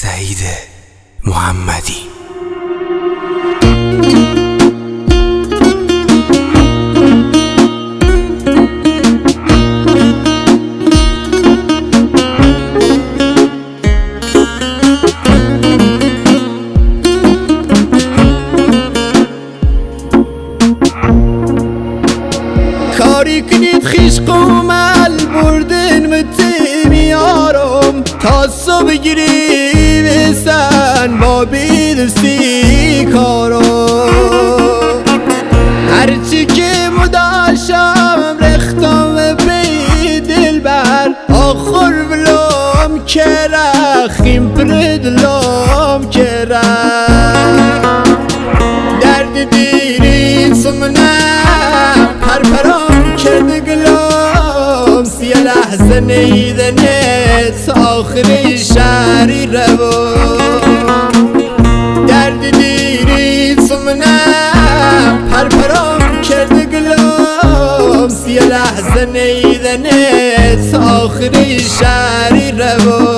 سعید محمدی. کاری کنید خیش قومل بردن متی میارم تا صبح گیری بسن با بیدستی کارم هرچی که مداشم رختم بی دل بر آخر بلوم کرا خیم پردلوم کرا درد دیرین سمنه پرپرام کرده گلام سی لحظه نیدنت آخری شهری رو درد دیری سمنه پرپرام کرده گلام سی لحظه نیدنت آخری شهری رو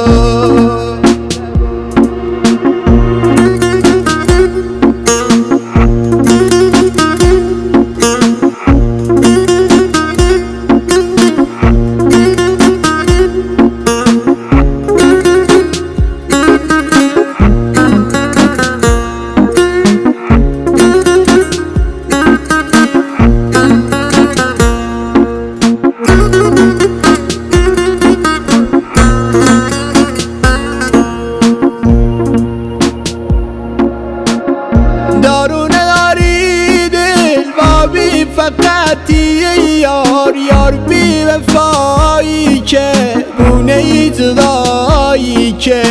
فقطی یار بی وفایی که بونه جدایی که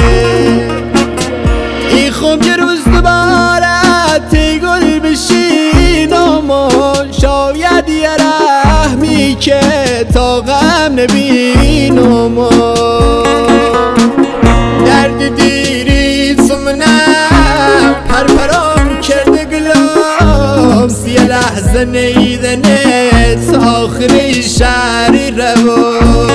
ای خوب یه روز دوباره تی گل بشینم و شاید یه رحمی که تا غم نبینم و درد دیری سمنه پرپرام کرده گلام سی لحظه نیدنت آخری شهری رو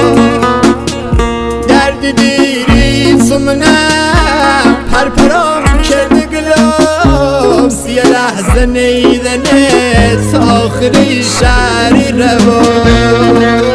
درد دیری سمنه پرپرام کرده گلام سی لحظه نیدنت آخری شهری رو